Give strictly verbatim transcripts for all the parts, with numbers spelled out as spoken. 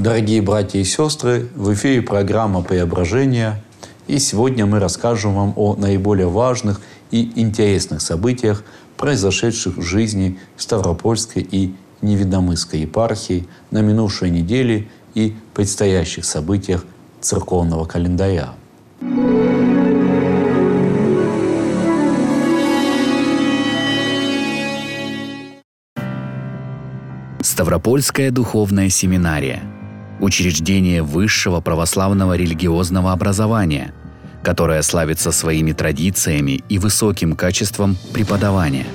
Дорогие братья и сестры, в эфире программа «Преображение». И сегодня мы расскажем вам о наиболее важных и интересных событиях, произошедших в жизни Ставропольской и Невинномысской епархии на минувшей неделе и предстоящих событиях церковного календаря. Ставропольская духовная семинария – учреждение высшего православного религиозного образования, которое славится своими традициями и высоким качеством преподавания.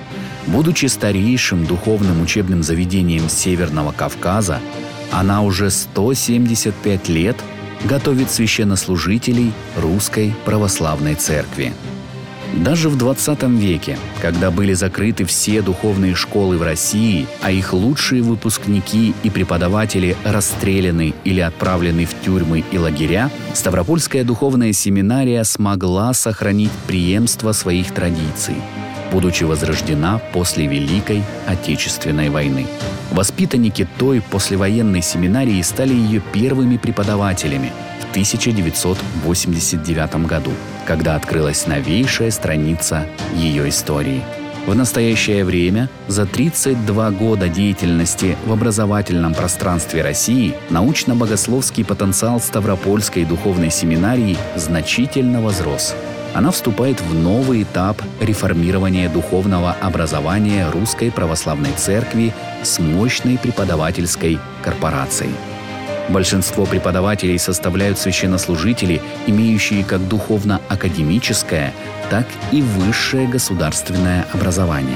Будучи старейшим духовным учебным заведением Северного Кавказа, она уже сто семьдесят пять лет готовит священнослужителей Русской Православной Церкви. Даже в двадцатом веке, когда были закрыты все духовные школы в России, а их лучшие выпускники и преподаватели расстреляны или отправлены в тюрьмы и лагеря, Ставропольская духовная семинария смогла сохранить преемство своих традиций, будучи возрождена после Великой Отечественной войны. Воспитанники той послевоенной семинарии стали ее первыми преподавателями в тысяча девятьсот восемьдесят девятом году, когда открылась новейшая страница ее истории. В настоящее время, за тридцать два года деятельности в образовательном пространстве России, научно-богословский потенциал Ставропольской духовной семинарии значительно возрос. Она вступает в новый этап реформирования духовного образования Русской Православной Церкви с мощной преподавательской корпорацией. Большинство преподавателей составляют священнослужители, имеющие как духовно-академическое, так и высшее государственное образование.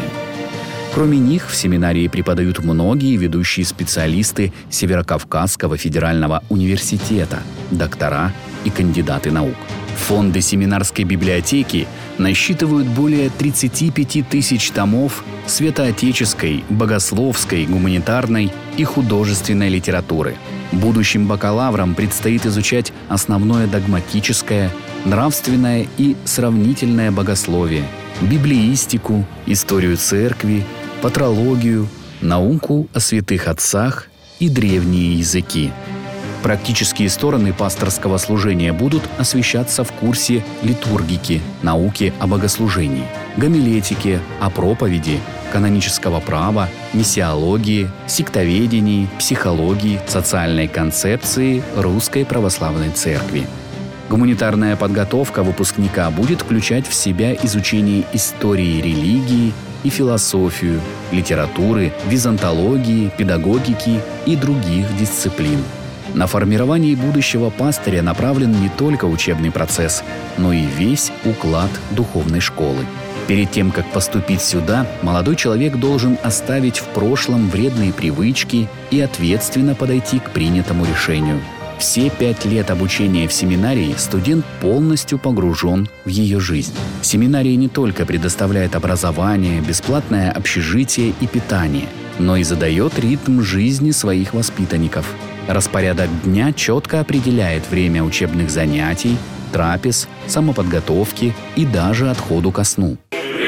Кроме них в семинарии преподают многие ведущие специалисты Северокавказского федерального университета, доктора и кандидаты наук. Фонды семинарской библиотеки насчитывают более тридцати пяти тысяч томов святоотеческой, богословской, гуманитарной и художественной литературы. Будущим бакалаврам предстоит изучать основное догматическое, нравственное и сравнительное богословие, библеистику, историю церкви, патрологию, науку о святых отцах и древние языки. Практические стороны пасторского служения будут освещаться в курсе литургики, науки о богослужении, гомилетики, о проповеди, канонического права, миссиологии, сектоведении, психологии, социальной концепции Русской Православной Церкви. Гуманитарная подготовка выпускника будет включать в себя изучение истории религии и философию, литературы, византологии, педагогики и других дисциплин. На формирование будущего пастыря направлен не только учебный процесс, но и весь уклад духовной школы. Перед тем, как поступить сюда, молодой человек должен оставить в прошлом вредные привычки и ответственно подойти к принятому решению. Все пять лет обучения в семинарии студент полностью погружен в ее жизнь. Семинария не только предоставляет образование, бесплатное общежитие и питание, но и задает ритм жизни своих воспитанников. Распорядок дня четко определяет время учебных занятий, трапез, самоподготовки и даже отходу ко сну.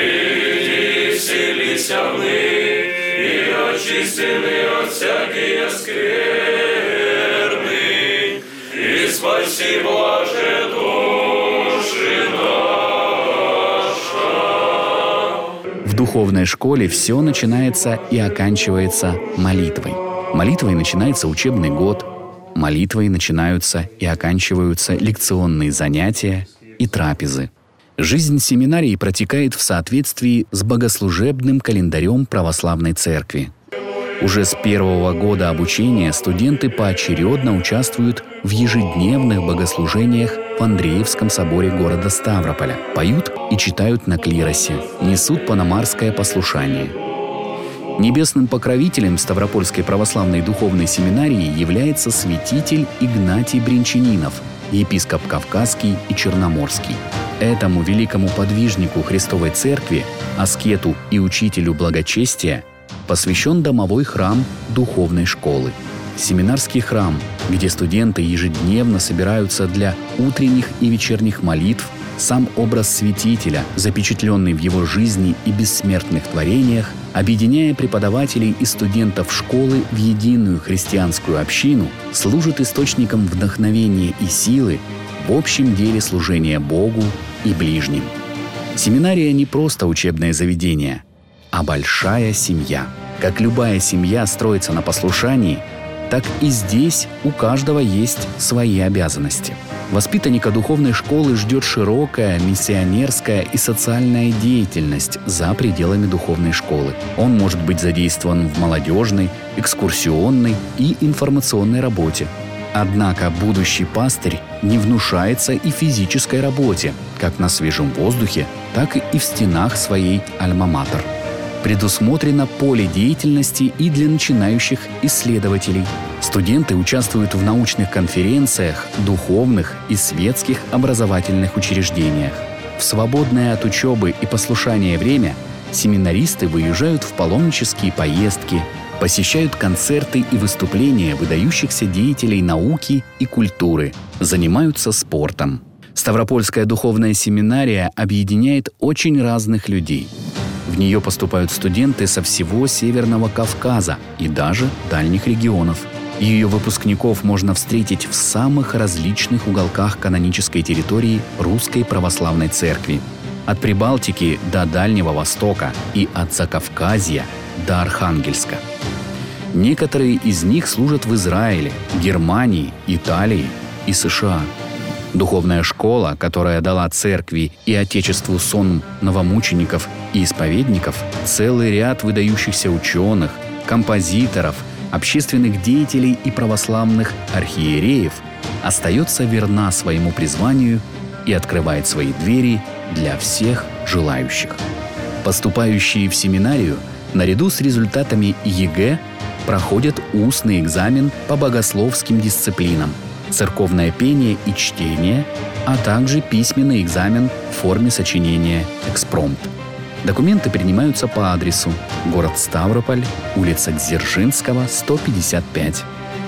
Приди, вселися в них, и очистены от всякие скверны, и спаси, Боже, души наша. В духовной школе все начинается и оканчивается молитвой. Молитвой начинается учебный год, молитвой начинаются и оканчиваются лекционные занятия и трапезы. Жизнь семинарии протекает в соответствии с богослужебным календарем Православной Церкви. Уже с первого года обучения студенты поочередно участвуют в ежедневных богослужениях в Андреевском соборе города Ставрополя, поют и читают на клиросе, несут паномарское послушание. Небесным покровителем Ставропольской православной духовной семинарии является святитель Игнатий Бринчанинов, епископ Кавказский и Черноморский. Этому великому подвижнику Христовой Церкви, аскету и учителю благочестия посвящен домовой храм духовной школы. Семинарский храм, где студенты ежедневно собираются для утренних и вечерних молитв, Сам образ святителя, запечатленный в его жизни и бессмертных творениях, объединяя преподавателей и студентов школы в единую христианскую общину, служит источником вдохновения и силы в общем деле служения Богу и ближним. Семинария не просто учебное заведение, а большая семья. Как любая семья строится на послушании, так и здесь у каждого есть свои обязанности. Воспитанника духовной школы ждет широкая миссионерская и социальная деятельность за пределами духовной школы. Он может быть задействован в молодежной, экскурсионной и информационной работе. Однако будущий пастырь не внушается и физической работе, как на свежем воздухе, так и в стенах своей альма-матер. Предусмотрено поле деятельности и для начинающих исследователей. Студенты участвуют в научных конференциях, духовных и светских образовательных учреждениях. В свободное от учебы и послушания время семинаристы выезжают в паломнические поездки, посещают концерты и выступления выдающихся деятелей науки и культуры, занимаются спортом. Ставропольская духовная семинария объединяет очень разных людей. В нее поступают студенты со всего Северного Кавказа и даже дальних регионов. Ее выпускников можно встретить в самых различных уголках канонической территории Русской Православной Церкви. От Прибалтики до Дальнего Востока и от Закавказья до Архангельска. Некоторые из них служат в Израиле, Германии, Италии и США. Духовная школа, которая дала церкви и Отечеству сон новомучеников и исповедников, целый ряд выдающихся ученых, композиторов, общественных деятелей и православных архиереев, остается верна своему призванию и открывает свои двери для всех желающих. Поступающие в семинарию наряду с результатами ЕГЭ проходят устный экзамен по богословским дисциплинам, церковное пение и чтение, а также письменный экзамен в форме сочинения «Экспромт». Документы принимаются по адресу: город Ставрополь, улица Дзержинского, сто пятьдесят пять.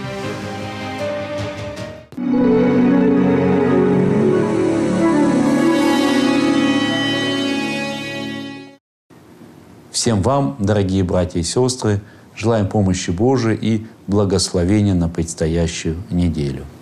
Всем вам, дорогие братья и сестры, желаем помощи Божией и благословения на предстоящую неделю.